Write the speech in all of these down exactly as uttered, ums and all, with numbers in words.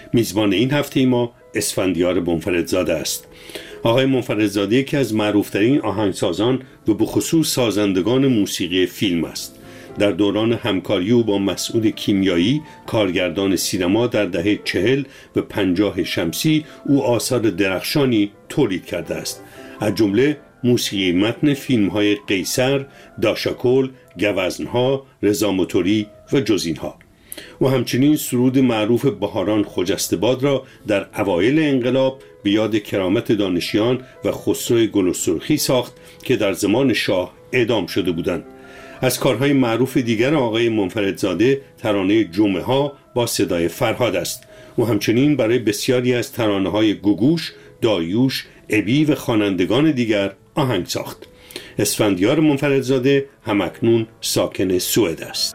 میزبان این هفته ما اسفندیار منفردزاده است. آقای منفردزاده یکی از معروفترین آهنگسازان و به خصوص سازندگان موسیقی فیلم است. در دوران همکاری او با مسعود کیمیایی کارگردان سینما در دهه چهل و پنجاه شمسی او آثار درخشانی تولید کرده است، از جمله موسیقی متن فیلم‌های قیصر، داشاکل، گوزن‌ها، رضا موتوری و جز اینها. و همچنین سرود معروف بهاران خجسته باد را در اوایل انقلاب به یاد کرامت دانشیان و خسرو گل و سرخی ساخت که در زمان شاه اعدام شده بودند. از کارهای معروف دیگر آقای منفردزاده ترانه جمعه ها با صدای فرهاد است و همچنین برای بسیاری از ترانه‌های گوگوش، دایوش، ابی و خوانندگان دیگر آهنگ ساخت. اسفندیار منفردزاده همکنون ساکن سوئد است.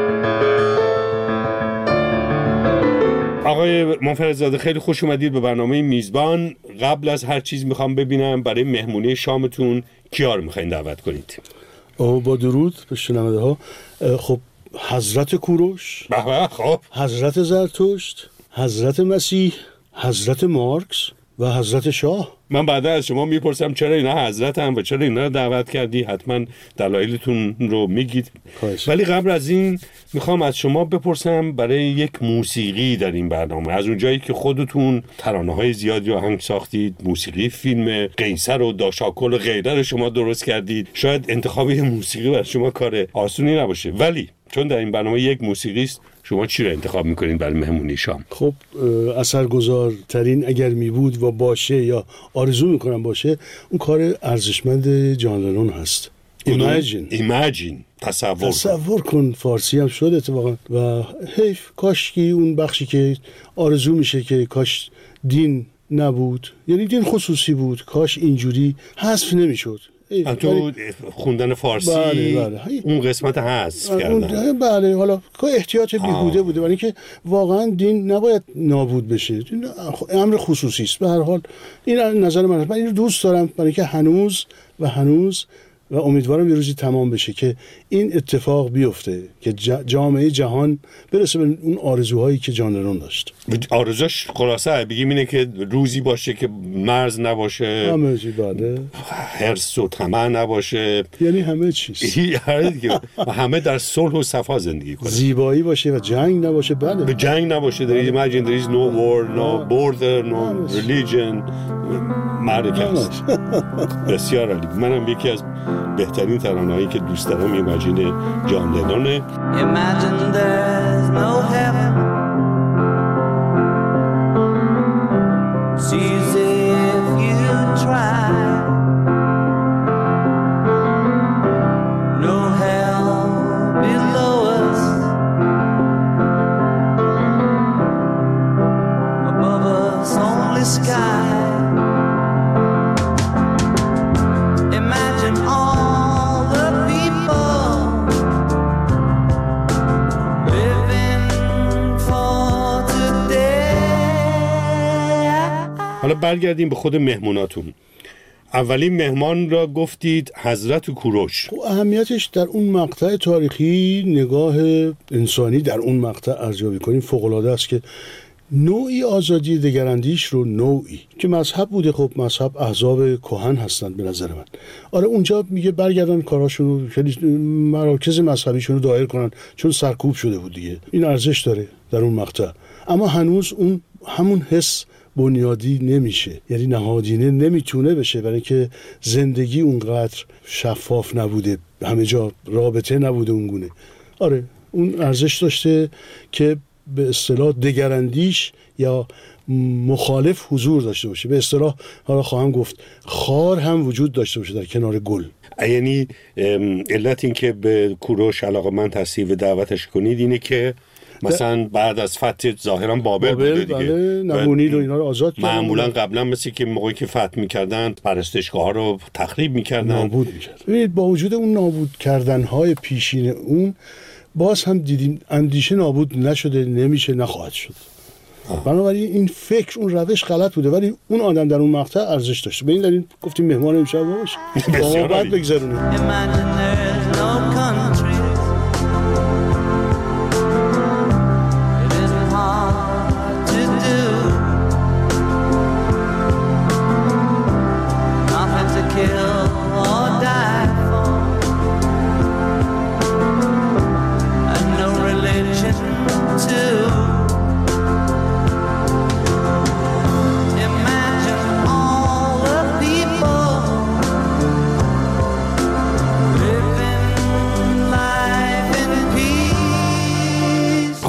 آقای منفردزاده خیلی خوش اومدید به برنامه میزبان. قبل از هر چیز میخوام ببینم برای مهمونی شامتون کیا رو میخواین دعوت کنید؟ او با درود به شنونده ها. خب حضرت کوروش، خب حضرت زرتشت، حضرت مسیح، حضرت مارکس و حضرت شاه. من بعدا از شما میپرسم چرا اینا حضرت هم و چرا اینا رو دعوت کردی، حتما دلایلتون رو میگید. خواهش. ولی قبل از این میخوام از شما بپرسم برای یک موسیقی در این برنامه، از اونجایی که خودتون ترانه‌های زیادی آهنگ ساختید، موسیقی فیلم قیصر و داشاکل و غیره رو شما درست کردید، شاید انتخاب موسیقی برای شما کار آسونی نباشه، ولی چون در این برنامه یک موسیقی است، شما چی رو انتخاب میکنین برای مهمونی شام؟ خب اثرگذارترین اگر می بود و باشه یا آرزو میکنم باشه، اون کار ارزشمند جان لنون هست. ایماجین ایماجین تصور تصور کن. فارسی هم شد اتفاقا و حیف کاش که اون بخشی که آرزو میشه که کاش دین نبود، یعنی دین خصوصی بود، کاش اینجوری حذف نمیشد. تو خوندن فارسی بله بله. اون قسمت حذف کردن. بله، حالا که احتیاط بیهوده بوده، ولی که واقعا دین نباید نابود بشه، امر خصوصی است. به هر حال این نظر من است. من اینو دوست دارم برای که هنوز و هنوز و امیدوارم یه روزی تمام بشه که این اتفاق بیفته که جامعه جهان برسه به اون آرزوهایی که جان لنون داشت. آرزوش خلاصه بگیم اینه که روزی باشه که مرز نباشه، همه چی، بله، حرص و طمع نباشه، یعنی همه چیز همه در صلح و صفا زندگی کنه، زیبایی باشه و جنگ نباشه. بله، به جنگ نباشه. there is imagine there is no war, no border, no religion. معرکه است. بسیار عالی. منم یکی از بهترین ترانه‌هایی که دوست دارم ایماجین جان لنونه. Imagine there's no heaven. It's easy if you try. No hell below us. Above us only sky. حالا برگردیم به خود مهموناتون. اولین مهمان را گفتید حضرت کوروش. اهمیتش در اون مقطع تاریخی، نگاه انسانی در اون مقطع ارزیابی کنیم فوق‌العاده است که نوعی آزادی دگراندیش رو، نوعی که مذهب بوده. خب مذهب احزاب کهن هستند به نظر من. آره اونجا میگه برگردن کاراشون رو، خیلی مراکز مذهبیشون رو دایر کنن، چون سرکوب شده بود دیگه. این ارزش داره در اون مقطع، اما هنوز اون همون حس بنیادی نمیشه، یعنی نهادینه نمیتونه بشه، برای که زندگی اونقدر شفاف نبوده، همه جا رابطه نبوده اونگونه. آره اون ارزش داشته که به اصطلاح دگراندیش یا مخالف حضور داشته باشه. به اصطلاح حالا خواهم گفت خار هم وجود داشته باشه در کنار گل. یعنی علت این که به کوروش علاقه‌مند هستی و دعوتش کنید اینه که مثلا بعد از فتح ظاهرا بابل, بابل بوده دیگه، بله، نمونید و اینا رو آزاد کردن. معمولا قبلا مثل که موقعی که فتح می‌کردن پرستشگاه‌ها رو تخریب می‌کردن، نابود می‌کردن. ببینید با وجود اون نابود کردن‌های پیشین اون، باز هم دیدیم اندیشه نابود نشده، نمیشه، نخواهد شد. بنابراین این فکر، اون روش غلط بوده، ولی اون آدم در اون مقطع ارزش داشته. به این دلیل گفتیم مهمان امشب باشه، با ما بعد بگذرونیم. Do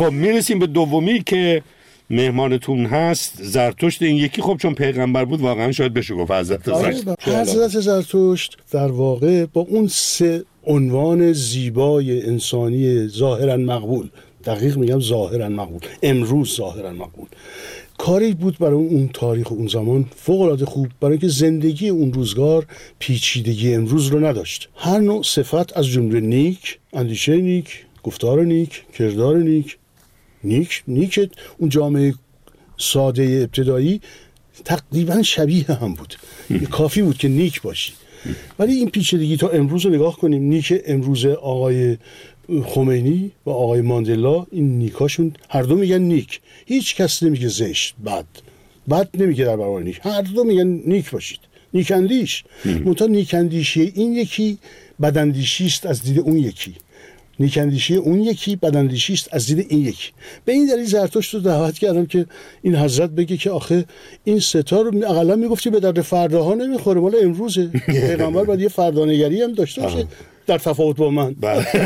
خب میرسیم به دومی که مهمانتون هست، زرتشت. این یکی خب چون پیغمبر بود واقعا شاید بشه گفت حضرت زرتشت. حضرت زرتشت در واقع با اون سه عنوان زیبای انسانی ظاهرا مقبول، دقیق میگم ظاهرا مقبول، امروز ظاهرا مقبول، کاری بود برای اون تاریخ اون زمان فوق العاده خوب، برای اینکه زندگی اون روزگار پیچیدگی امروز رو نداشت. هر نوع صفت از جمله نیک، اندیشه نیک، گفتار نیک، کردار نیک، نیک نیک اون جامعه ساده ابتدایی تقریبا شبیه هم بود. کافی بود که نیک باشی. ولی این پیچیدگی تا امروز رو نگاه کنیم، نیک امروز آقای خمینی و آقای ماندلا، این نیکاشون هر دو میگن نیک، هیچ کس نمیگه زشت بد، بد نمیگه در برابر نیک، هر دو میگن نیک باشید، نیک اندیش. منتها نیک اندیشی این یکی، بد اندیشی است از دید اون یکی. نیک اندیشی اون یکی، بد اندیشی است از دید این یکی. به این دلیل زرتشت رو دعوت کردم که این حضرت بگه که آخه این ستا رو اقلا میگفتی به درد فرداها نمیخوره، مال امروزه. پیغمبر باید یه فردانگری هم داشته باشه در تفاوت با من.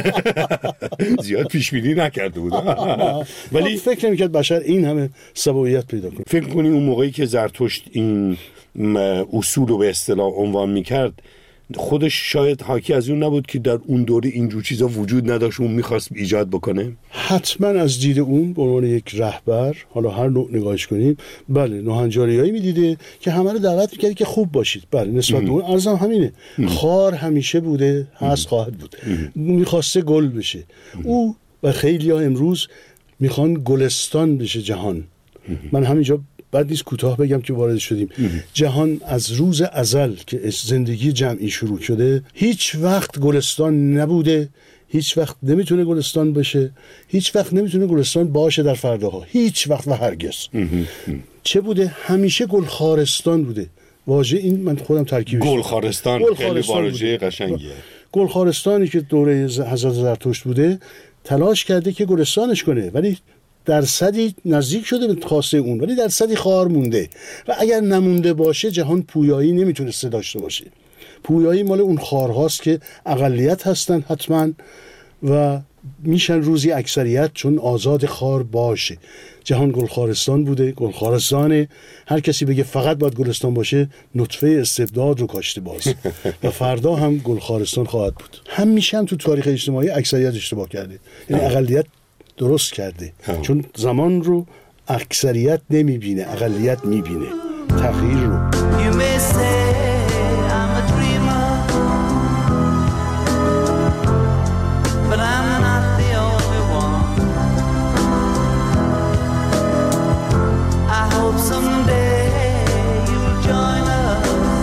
زیاد پیش بینی نکرده بود. ولی فکر نمی‌کرد بشر این همه سبویت پیدا کنه. فکر کنی اون موقعی که زرتشت این اصول رو به اصطلاح عنوان میکرد، خودش شاید حاکی از اون نبود که در اون دوره اینجور چیزا وجود نداشت، اون میخواست ایجاد بکنه؟ حتما از دید اون به عنوان یک رهبر، حالا هر نوع نگاهش کنیم، بله ناهنجاریایی میدیده که همه رو دعوت میکردی که خوب باشید. بله نسبت به اون عرضم همینه. خار همیشه بوده، هست، خواهد بود. میخواسته گل بشه. او و خیلی ها امروز میخوان گلستان بشه جهان. من همینجا بعد نیست کوتاه بگم که وارد شدیم. جهان از روز ازل که زندگی جمعی شروع شده هیچ وقت گلستان نبوده، هیچ وقت نمیتونه گلستان بشه، هیچ وقت نمیتونه گلستان باشه در فرداها، هیچ وقت و هرگز. چه بوده؟ همیشه گلخارستان بوده. واژه این من خودم ترکیبش گلخارستان خیلی واژه قشنگیه. گلخارستانی که دوره حضرت زرتشت بوده تلاش کرده که گلستانش کنه، ولی درصدی نزدیک شده به خواسته اون، ولی درصدی خار مونده و اگر نمونده باشه جهان پویایی نمیتونسته داشته باشه. پویایی مال اون خارهاست که اقلیت هستن حتما و میشن روزی اکثریت، چون آزاد خار باشه. جهان گلخارستان بوده، گلخارستانه. هر کسی بگه فقط باید گلستان باشه نطفه استبداد رو کاشته باز و فردا هم گلخارستان خواهد بود. همیشه هم تو تاریخ اجتماعی اکثریت اشتباه کرده، یعنی اقلیت درست کرده. هم. چون زمان رو اکثریت نمیبینه، اقلیت میبینه تغییر رو. You may say I'm a dreamer, but I'm not the only one. I hope someday you'll join us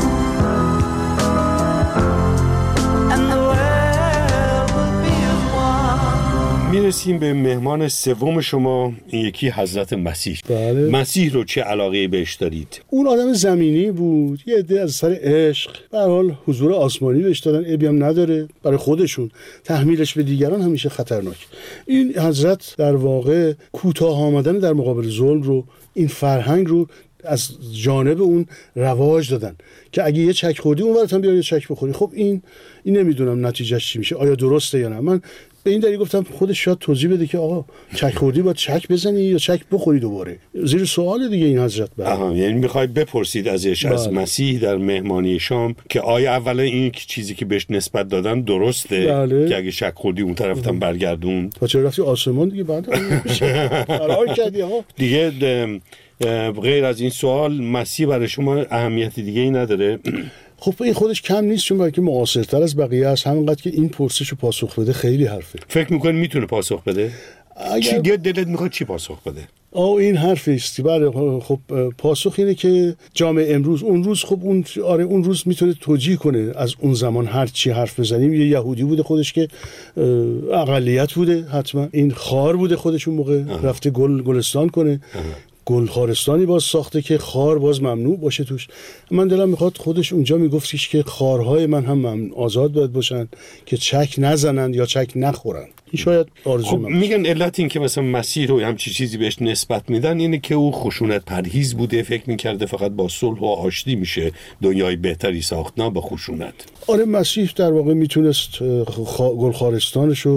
and the world will be as one. میرسیم به مهمان سوم شما، این یکی حضرت مسیح. بله. مسیح رو چه علاقه‌ای بهش دارید؟ اون آدم زمینی بود، یه عده از سر عشق به هر حال حضور آسمانی بهش دادن، عیبی هم نداره برای خودشون، تحمیلش به دیگران همیشه خطرناک. این حضرت در واقع کوتاه آمدن در مقابل ظلم رو، این فرهنگ رو از جانب اون رواج دادن که اگه یه چک خوردی اون ورت هم بیا یه چک بخوری. خب این این نمیدونم نتیجهش چی میشه، آیا درسته یا نه. من به این دلیل گفتم خودش شاید توضیح بده که آقا چک خوردی باید چک بزنی یا چک بخوری دوباره. زیر سوال دیگه این حضرت. بله. آها، یعنی میخواید بپرسید ازش، از بله. مسیح در مهمانی شام که آیا اولا این چیزی که بهش نسبت دادن درسته؟ بله. که اگه شک خوردی اون طرف هم برگردون. و چرا رفتی آسمان دیگه بعد فرار کردی ها دیگه. غیر از این سوال مسیح برای شما اهمیت دیگه ای نداره؟ خب این خودش کم نیست، چون برای که معاصرتر از بقیه است. همونقدر که این پرسش رو پاسخ بده خیلی حرفه. فکر می‌کنی میتونه پاسخ بده؟ اگر... چی دلت میخواد چی پاسخ بده؟ آه این حرفی است. بله خب پاسخ اینه که جامعه امروز، اون روز خب اون آره اون روز میتونه توجیه کنه از اون زمان هر چی حرف بزنیم. یه یهودی بوده خودش که اقلیت بوده، حتما این خار بوده خودش اون موقع. آه. رفته گل گلستان کنه. آه. گلخارستانی باز ساخته که خار باز ممنوع باشه توش. من دلم میخواد خودش اونجا میگفتش که خارهای من هم ممنوع آزاد باید باشن که چک نزنن یا چک نخورن. این شاید آرزو خب من میگن علت این که مثلا مسیح رو همچی چیزی بهش نسبت میدن اینه که او خشونت پرهیز بوده، فکر میکرده فقط با صلح و آشتی میشه دنیای بهتری ساخت، نه با خشونت. آره مسیح در واقع میتونست خا... گلخارستانشو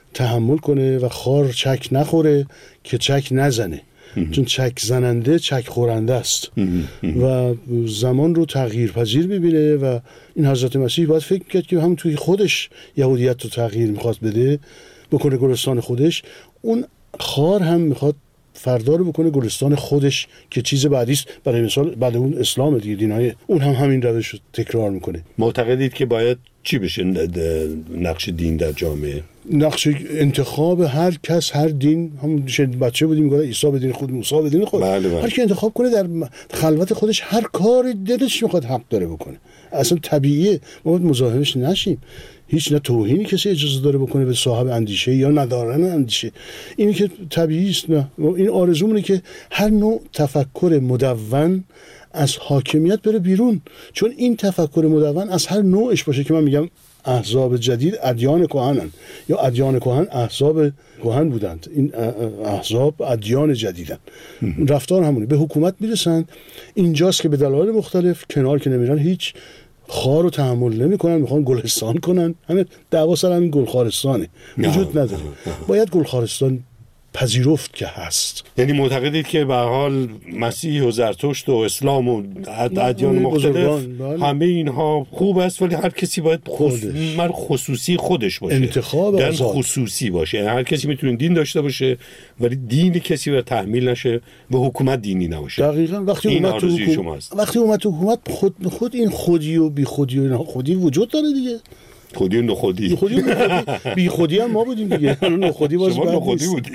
تحمل کنه و خار چک نخوره که چک نزنه، چون چک زننده چک خورنده است و زمان رو تغییر پذیر ببینه و این حضرت مسیح باید فکر کرد که هم توی خودش یهودیت رو تغییر میخواد بده، بکنه گلستان خودش، اون خار هم میخواد فردا رو بکنه گلستان خودش که چیز بعدیست. برای مثال بعد اون اسلام دیگه، دینای اون هم همین روش رو تکرار میکنه. معتقدید که باید چی بشه نقش دین در جامعه؟ نقش انتخاب هر کس، هر دین، همون بچه بودیم میگه عیسی بدین خود، موسی بدین خود، بله بله. هر کی انتخاب کنه در خلوت خودش هر کاری دلش میخواد حق داره بکنه، اصلا طبیعیه، ما باید مزاحمش نشیم. هیچ نه توهینی کسی اجازه داره بکنه به صاحب اندیشه یا ندارن اندیشه، اینی که طبیعی است. نه، این آرزومونه که هر نوع تفکر مدون از حاکمیت بره بیرون، چون این تفکر مدون از هر نوعش باشه که من میگم احزاب جدید ادیان کهنن یا ادیان کهن احزاب کهن بودند، این احزاب ادیان جدیدن. رفتار همونه، به حکومت میرسن، اینجاست که به دلایل مختلف کنار که نمیرن، هیچ خار رو تحمل نمیکنن، میخوان گلستان کنن. همین دعوا سر همین گلخارستانه، وجود نداره. باید گلخارستان پذیرفت که هست. یعنی معتقدید که به حال مسیح و زرتشت و اسلام و ادیان مختلف همه اینها خوب است، ولی هر کسی باید خص... مر خصوصی خودش باشه، انتخاب دین خصوصی باشه. یعنی هر کسی میتونه دین داشته باشه ولی دین کسی رو تحمیل نشه، به حکومت دینی نباشه. دقیقاً. وقتی اومد تو حکومت، وقتی اومد تو حکومت خود خود این خودی و بی خودی و اینا خودی وجود داره دیگه. خودی و نخودی. خودی و نخودی. بی خودی هم ما بودیم دیگه. نخودی باز شما نخودی بودی.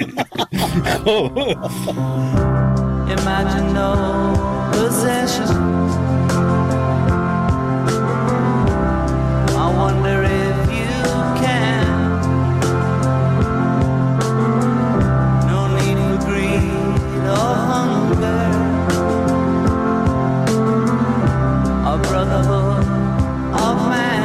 Imagine no possession. I wonder if you can. No need for greed or hunger. A brotherhood of man.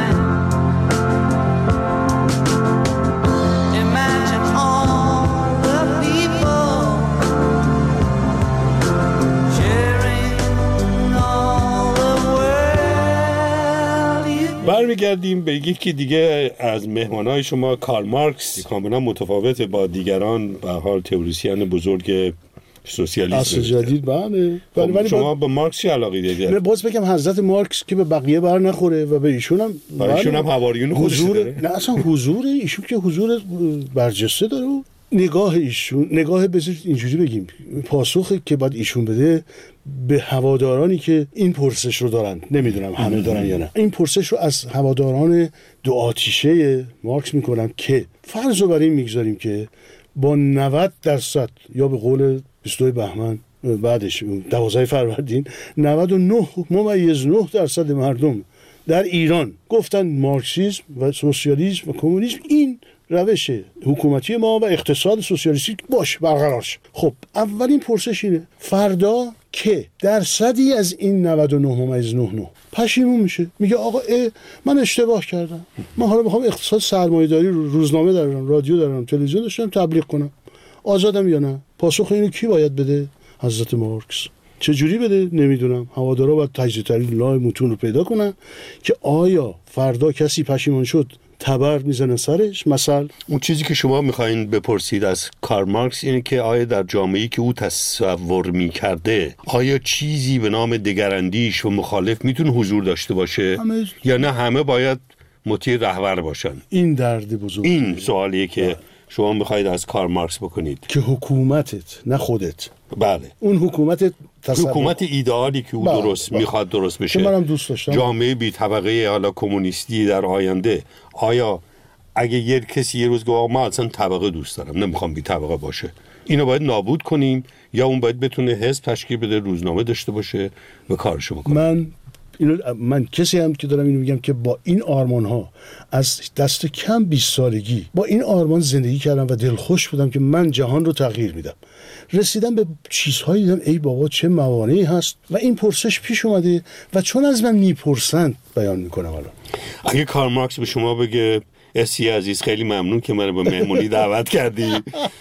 برمیگردیم به یکی دیگه از مهمانای شما، کارل مارکس. کاملا متفاوت با دیگران، به حال تئوریسین بزرگ سوسیالیسم اصل جدید. بله. ولی شما به مارکس چه علاقه دارید؟ من باز بگم حضرت مارکس که به بقیه بر نخوره و به ایشون هم به ایشون هم حواریون خودش داره. نه اصلا حضور ایشون که حضور برجسته داره. نگاه ایشون، نگاه بذار اینجوری بگیم، پاسخی که باید ایشون بده به هوادارانی که این پرسش رو دارن، نمیدونم همه دارن یا نه، این پرسش رو از هواداران دو آتیشه مارکس میکنم که فرض رو بر این میگذاریم که با نود درصد یا به قول بیست و دو بهمن بعدش دوازده فروردین نود و نه ممیز نه درصد مردم در ایران گفتن مارکسیسم و سوسیالیسم و کمونیسم این روش حکومتی ما و اقتصاد سوسیالیستی باش برقرار شد. خب اولین پرسش اینه فردا که درصدی از این نود و نه ممیز نه نه پشیمون میشه، میگه آقا اه من اشتباه کردم، من حالا میخوام اقتصاد سرمایه‌داری رو روزنامه دارم، رادیو دارم، تلویزیون داشتم تبلیغ کنم، آزادم یا نه؟ پاسخ اینو کی باید بده؟ حضرت مارکس. چه جوری بده نمیدونم. هوادارا باید تجزیه تحلیل لای متون رو پیدا کنن که آیا فردا کسی پشیمون شد تبر میزنه سرش. مثلا اون چیزی که شما میخواین بپرسید از کارل مارکس اینه که آیا در جامعه‌ای که او تصور میکرده آیا چیزی به نام دگراندیش و مخالف میتونه حضور داشته باشه همه... یا نه همه باید مطیع رهبر باشن؟ این درد بزرگ، این سوالیه که بله. شما میخواید از کارل مارکس بکنید که حکومتت نه خودت. بله. اون حکومت تصور. حکومت ایدئالی که او بله. درست بله. میخواد درست بشه. منم دوست داشتم. جامعه بی طبقه حالا کمونیستی در آینده. آیا اگه یه کسی یه روز گفت ما اصلا طبقه دوست دارم، نمیخوام بی طبقه باشه، اینو باید نابود کنیم یا اون باید بتونه حزب تشکیل بده، روزنامه داشته باشه و کارشو بکنه؟ من اینو من کسی هم که دارم اینو میگم که با این آرمان ها از دست کم بیست سالگی با این آرمان زندگی کردم و دلخوش بودم که من جهان رو تغییر میدم. رسیدم به چیزهایی دیدم ای بابا چه موانعی هست و این پرسش پیش اومده و چون از من میپرسند بیان میکنم. الان اگه کارل مارکس به شما بگه اسی عزیز خیلی ممنون که منو به مهمونی دعوت کردی،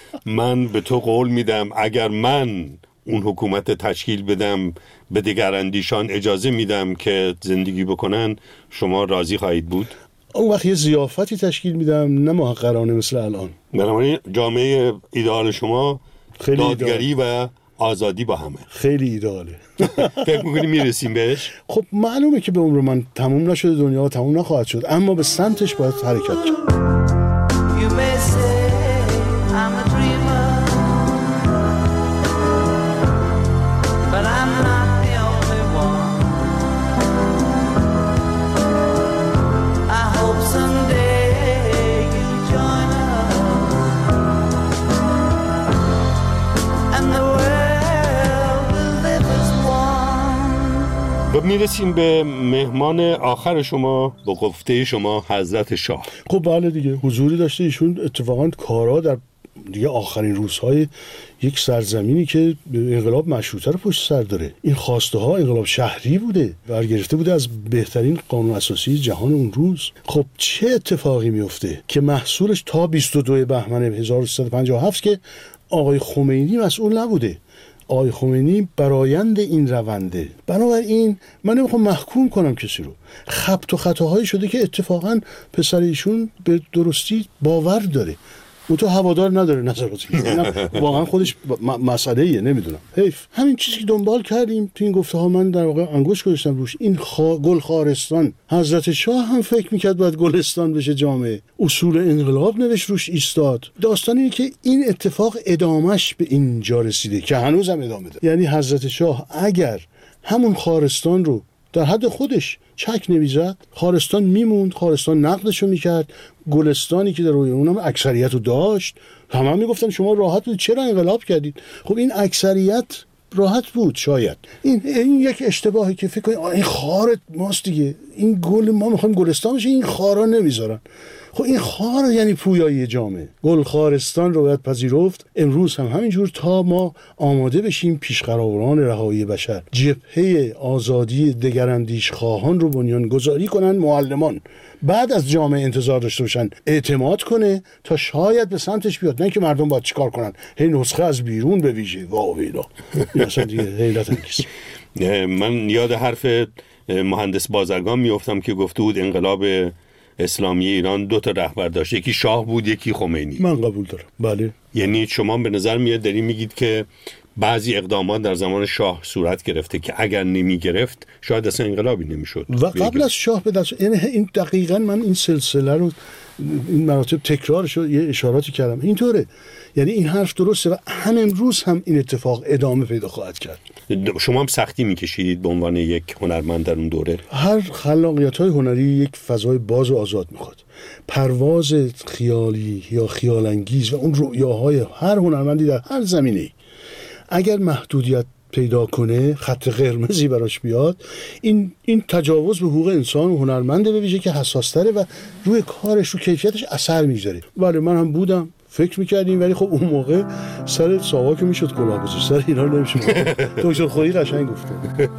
من به تو قول میدم اگر من اون حکومت تشکیل بدم به دگراندیشان اجازه میدم که زندگی بکنن، شما راضی خواهید بود؟ اون وقت یه ضیافتی تشکیل میدم، نه محقرانه مثل الان. بنابراین جامعه ایدئال شما خیلی دادگری و آزادی با همه. خیلی ایدئاله. فکر می‌کنی میرسیم بهش؟ خب معلومه که به عمر من تموم نشده، دنیا تموم نخواهد شد، اما به سمتش باید حرکت کرد. You may say I'm a dreamer, but I'm not the only one. I hope someday you join us, and the world will live as one. و میرسیم به مهمان آخر شما، با گفته شما حضرت شاه. خب بله دیگه، حضوری داشته ایشون. اتفاقا کارا در دیگه آخرین روزهای یک سرزمینی که انقلاب مشروطه رو پشت سر داره. این خواسته ها انقلاب شهری بوده، برگرفته بوده از بهترین قانون اساسی جهان اون روز. خب چه اتفاقی میفته که محصولش تا بیست و دوم بهمن هزار و سیصد و پنجاه و هفت که آقای خمینی مسئول نبوده. آقای خمینی برآیند این رونده. بنابراین من نمیخوام محکوم کنم کسی رو. خبط و خطاهایی شده که اتفاقا پسر ایشون به درستی باور داره، اون تو هوادار نداره نظراتی. واقعا خودش مسئله ایه، نمیدونم. حیف. همین چیزی که دنبال کردیم تو این گفته ها، من در واقع انگشت گذاشتم روش. این خا... گل خارستان، حضرت شاه هم فکر میکرد باید گلستان بشه جامعه. اصول انقلاب نوشت روش ایستاد. داستان اینه که این اتفاق ادامش به اینجا رسیده که هنوز هم ادامه داره. یعنی حضرت شاه اگر همون خارستان رو در حد خودش چک نمیزد، خارستان میموند، خارستان نقدشو میکرد، گلستانی که در روی اونم اکثریت رو داشت، همه هم میگفتن شما راحت بود، چرا انقلاب کردید؟ خب این اکثریت راحت بود. شاید این این یک اشتباهی که فکر کنید این خار ماست دیگه، این گل ما میخوایم گلستان بشه، این خارا نمیذارن. خب این خار یعنی پویایی جامعه. گل خارستان رو باید پذیرفت. امروز هم همینجور تا ما آماده بشیم پیشقراوران رهایی بشر، جبهه آزادی دگراندیش خواهان رو بنیان گذاری کنن. معلمان بعد از جامعه انتظار داشته باشن اعتماد کنه تا شاید به سمتش بیاد، نه که مردم باید چیکار کنن، هی نسخه از بیرون به ویژه. واویلا این اصلا دیگه حیرت انگیز. من یاد حرف مهندس بازرگان میافتم که گفته بود انقلاب اسلامی ایران دو تا رهبر داشت، یکی شاه بود یکی خمینی. من قبول دارم. بله. یعنی شما به نظر میاد داری میگید که بعضی اقدامات در زمان شاه صورت گرفته که اگر نمی گرفت شاید اصلا انقلابی نمیشد و قبل از شاه به دست. یعنی این دقیقاً من این سلسله رو، این مراتب تکرارش رو یه اشاراتی کردم. اینطوره. یعنی این حرف درسته و هم امروز هم این اتفاق ادامه پیدا خواهد کرد. شما هم سختی میکشیدید به عنوان یک هنرمند در اون دوره؟ هر خلاقیت‌های هنری یک فضای باز و آزاد میخواد. پرواز خیالی یا خیال انگیز و اون رؤیاهای هر هنرمندی در هر زمینه‌ای اگر محدودیت پیدا کنه، خط قرمزی براش بیاد، این این تجاوز به حقوق انسان و هنرمنده به ویژه که حساس‌تره و روی کارش، رو کیفیتش اثر میذاره. بله من هم بودم، فکر میکردیم، ولی خب اون موقع سر ساواک میشد کلاه گذاشت، سر اینا نمیشد. دکتر خویی قشنگ گفته.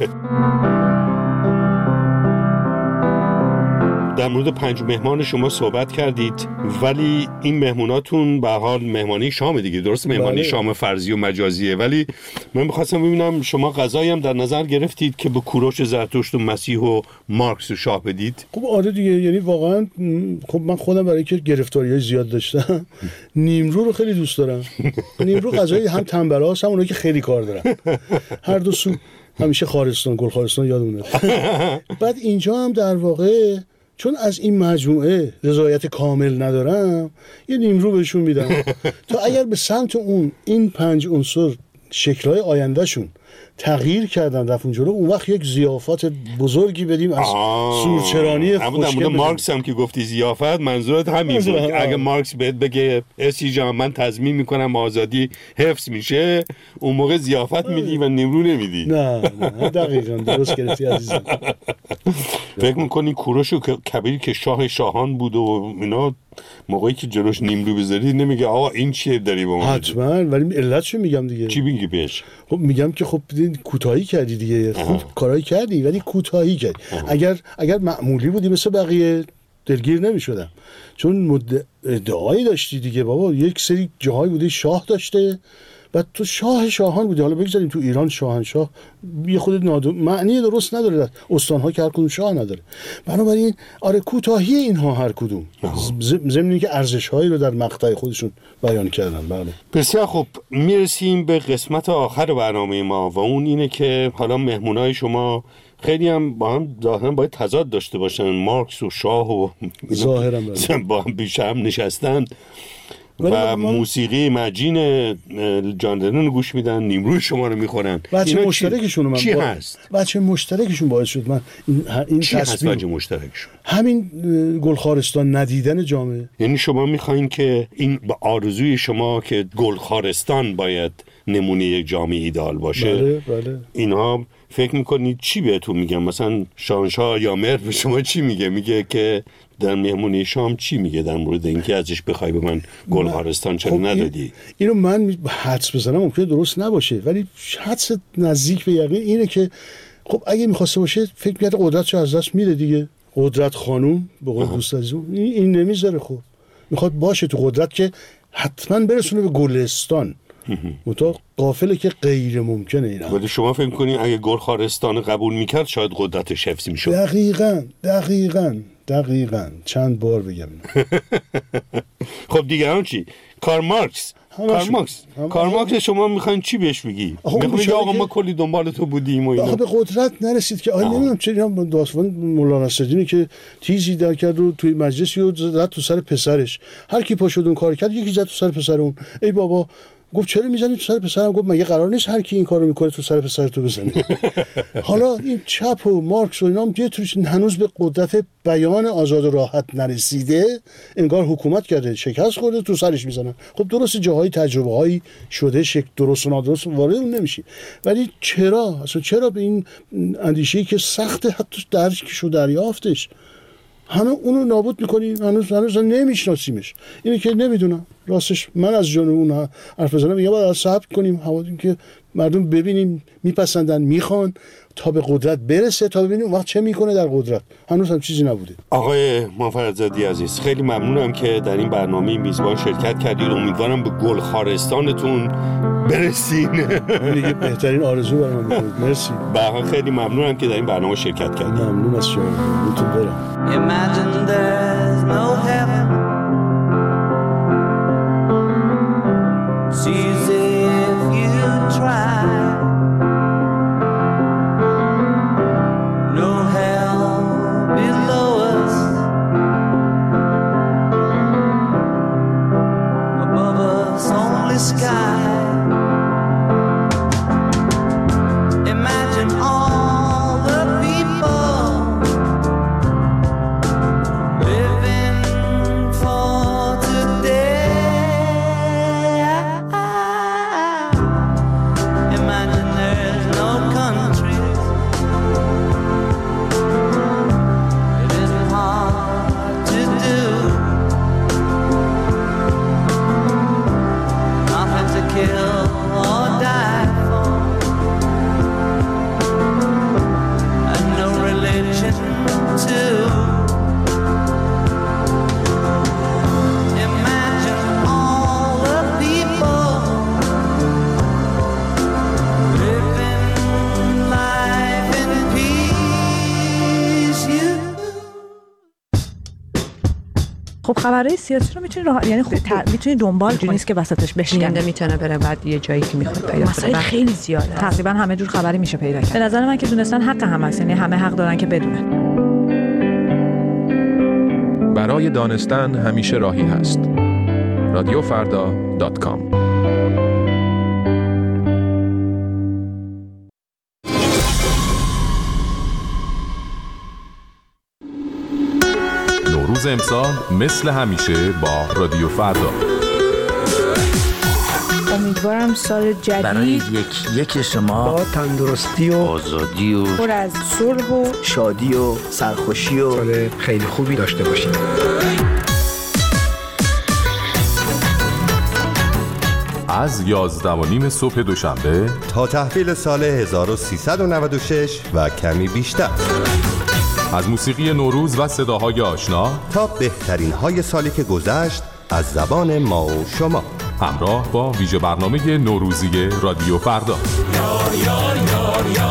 در مورد پنج مهمان شما صحبت کردید، ولی این مهموناتون به حال مهمانی شام دیگه، درست؟ مهمانی بله. شام فرضی و مجازیه. ولی من می‌خواستم ببینم شما غذایی هم در نظر گرفتید که به کوروش زرتشت و مسیح و مارکس و شاه بدید؟ خب آره دیگه، یعنی واقعا خب من خودم برای اینکه گرفتاریای زیاد داشتم نیمرو رو خیلی دوست دارم. نیمرو غذای هم تنبلاست هم اونایی که خیلی کار دارن، هر دو سو. همیشه خارستان، گل خارستان یادمونه. بعد اینجا هم در واقع چون از این مجموعه رضایت کامل ندارم، یه نیمرو بهشون میدم تا اگر به سمت اون این پنج عنصر شکل‌های آیندهشون تغییر کردن رفتن جلو، اون وقت یک ضیافت بزرگی بدیم از سورچرانی خوشگل. در مورد مارکس هم که گفتی ضیافت، منظورت همین بود که اگه مارکس بهت بگه اسی جان من تضمین میکنم آزادی حفظ میشه، اون موقع ضیافت میدی و نیمرو نمیدی. نه نه دقیقاً درست گرفتی عزیزم. فکر میکنی کوروش کبیر که شاه شاهان بود و اینا، موقعی که جلوش نیمرو بذاری نمیگه آقا این چیه داری با من؟ حتما، ولی علتشو میگم دیگه. چی میگی بهش؟ خب میگم که خب کوتاهی کردی دیگه، خوب کارایی کردی ولی کوتاهی کردی. اگر اگر معمولی بودی مثل بقیه دلگیر نمیشدم، چون ادعایی داشتی دیگه بابا. یک سری جاهای بوده شاه داشته، و تو شاه شاهان بودی. حالا بگذاریم تو ایران شاهنشاه یه خود نادر... معنی درست نداره، استان‌ها که هر کدوم شاه نداره. بنابراین آره کوتاهی اینها هر کدوم ضمن اینکه ارزش‌هایی رو در مقطع خودشون بیان کردن. بله بسیار خوب، میرسیم به قسمت آخر برنامه ما و اون اینه که حالا مهمونای شما خیلی هم با هم ظاهرا باید تضاد داشته باشن، مارکس و شاه و ظاهرا با هم بیش هم نشستن و موسیقی مجین جان لنون رو گوش میدن، نیمروی شما رو میخورن. بچه مشترکشون من چی با... هست؟ بچه مشترکشون باعث شد من این این چی هست بچه مشترکشون؟ همین گلخارستان ندیدن جامعه. یعنی شما میخواین که این با آرزوی شما که گلخارستان باید نمونه یک جامعه ایدال باشه. بله بله. اینها فکر میکنید چی بهتون میگن؟ مثلا شاهنشاه یامر به شما چی میگه؟ میگه که در مهمونی شام چی میگه در مورد اینکه ازش بخوای به من گلخارستان چرا خب ندادی؟ این اینو من حدس بزنم ممکنه درست نباشه، ولی حدس نزدیک به یقین اینه که خب اگه میخواسته باشه فکر می‌کرد قدرتشو از دست میده دیگه. قدرت خانوم به قول دوست عزیزم این, این نمیذاره. خب میخواد باشه تو قدرت که حتما برسونه به گلستان. متا قافله که غیر ممکنه اینا. ولی شما فکر می‌کنید اگه گلخارستان قبول میکرد شاید قدرتش حفظ میشد؟ دقیقاً دقیقاً دقیقاً چند بار بگم. خب دیگران چی؟ کارل مارکس کارل مارکس کارل مارکس شما میخواین چی بهش بگی؟ میگه آقا ما کلی دنبال تو بودیم و اینا. آخه به قدرت نرسید که آ نمیدونم چرا داستان مولانا نصرالدینی که تیزی در کرد و توی مجلسی و زد تو سر پسرش. هر کی پا شد اون کار کرد یکی زد تو سر پسر اون. ای بابا گفت چرا میزنی تو سر پسرم؟ گفت مگه قرار نیست هر کی این کارو میکنه تو سر پسر تو بزنه؟ حالا این چپ و مارکس و اینا هم یه طوریش هنوز به قدرت بیان آزاد و راحت نرسیده، انگار حکومت کرده شکست خورده تو سرش میزنن. خب درست جاهای تجربه هایی شده شک درست و نادرست وارد اون نمیشی، ولی چرا اصلا چرا به این اندیشه‌ای که سخت حتی درکش و دریافتش همه اونو نابود میکنی؟ هنوز هنوز نمیشناسیمش. اینه که نمیدونم راستش من از جان اون حرف بزنم یا باید صبر کنیم حوادیم که مردم ببینیم میپسندن میخوان تا به قدرت برسه تا ببینیم اون وقت چه میکنه در قدرت. هنوز هم چیزی نبوده. آقای منفردزاده عزیز خیلی ممنونم که در این برنامه میزبان شرکت کردید. امیدوارم به گلخارستانتون برسین. دیگه بهترین آرزو برای من میکنید. مرسی. واقعا خیلی ممنونم که در این برنامه شرکت کردید. ممنون از شما. میتون برم. Imagine there's no heaven. It's easy if you try. No hell below us. Above us only sky. Imagine all the people living for today. Imagine there's no countries. It isn't hard to do. Nothing to kill or die for. And no religion too. Imagine all the people living life in peace. You خب خبرهای سیاسی رو میتونی راه یعنی خب میتونی دنبال کنی، نیست که وسطش بشکنی. بیننده میتونه بره بعد یه جایی که میخواد پیدا کنه. مسائل خیلی زیاده. تقریبا همه جور خبری میشه پیدا کرد. به نظر من که دونستن حق هم هست، یعنی همه حق دارن که بدونن. برای دانستن همیشه راهی هست. رادیو فردا دات کام. نوروز امسال مثل همیشه با رادیو فردا. امیدوارم سال جدید برای یک یک شما با تندرستی و آزادی و پر از صلح و شادی و سرخوشی و سال خیلی خوبی داشته باشید. از یازده و نیم صبح دوشنبه تا تحویل سال هزار و سیصد و نود و شش و کمی بیشتر، از موسیقی نوروز و صداهای آشنا تا بهترین های سالی که گذشت از زبان ما و شما. همراه با ویژه برنامه نوروزی رادیو فردا. یار یار یار یار